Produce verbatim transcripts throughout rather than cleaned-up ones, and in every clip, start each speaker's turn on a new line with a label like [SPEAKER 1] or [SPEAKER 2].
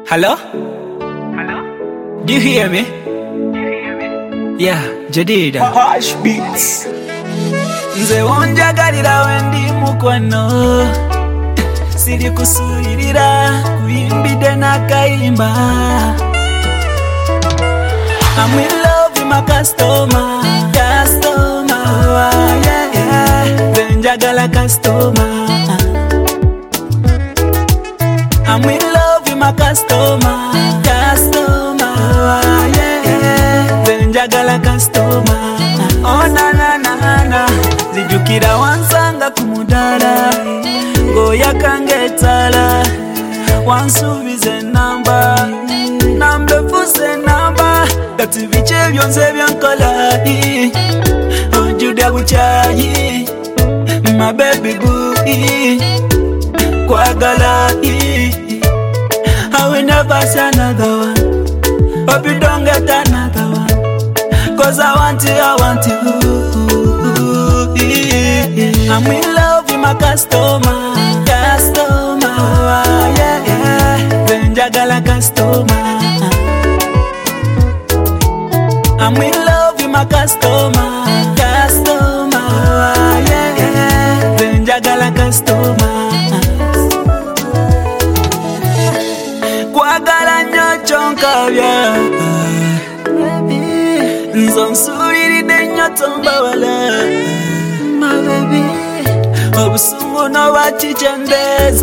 [SPEAKER 1] Hello?
[SPEAKER 2] Hello?
[SPEAKER 1] Do you hear me?
[SPEAKER 2] Do you hear me?
[SPEAKER 1] Yeah, Jadida.
[SPEAKER 3] Harsh beats.
[SPEAKER 1] Nze wonjagalira wendi mukwano, siri kusuirira kuyimbide nakayimba. I'm in love with my customer, customer, yeah, yeah. Benjagala customer. I'm in love with my customer, customer, yeah, yeah. Benjagala customer. Oh na na na na, zijukira wansanga kumudala, ngoya kangetala, wansubize namba, nambe fuse namba, kati biche byonze byankola, ojuda buchayi, my baby boo, kwagala, I will never see another one, hope you don't get another one, cause I want you, I want you. I'm in love with my customer, customer, yeah, yeah. Benjagala customer. I'm in love with my customer, customer, yeah, yeah. Benjagala customer. Kwagala nyo chonkavya, nzonsuriride nyo tombawala, my baby. Obusungu no bachichendeza,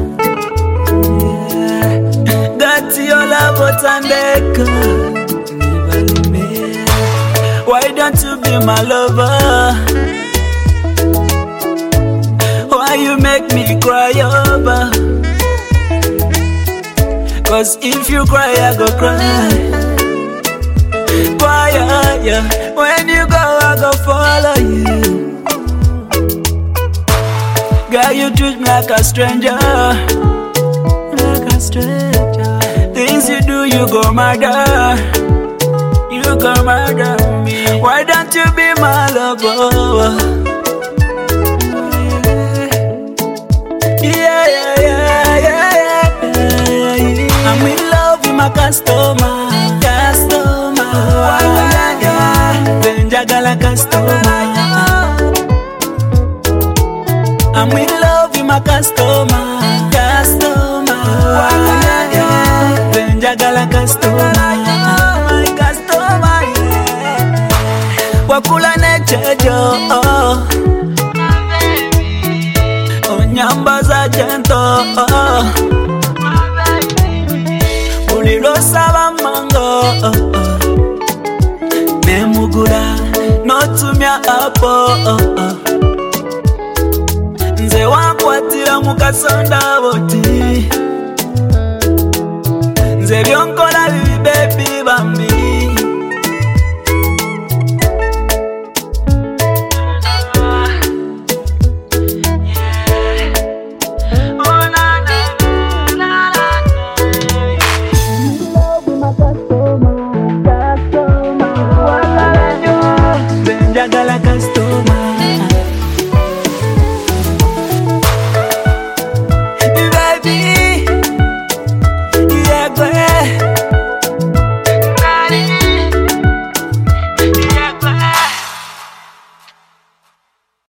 [SPEAKER 1] yeah. Gati yola botandeka, never me. Why don't you be my lover? Why you make me cry over? Cause if you cry, I go cry. Cry, yeah, yeah. When you go, I go follow you. Girl, you treat me like a stranger, like a stranger. Things you do, you go murder, you go murder me. Why don't you be my lover? Yeah, yeah, yeah, yeah, yeah, yeah. I'm in love with my customer, customer, yeah, yeah. Benjagala customer. I'm in love with my customer, customer, yeah, yeah. Benjagala customer, my customer, yeah. Wakula nechejo, oh. Onyambaza jento, oh. Ulirosa mango, oh, oh. Memugura, notumia apo, oh, oh. Nze wakwatira mukasonda,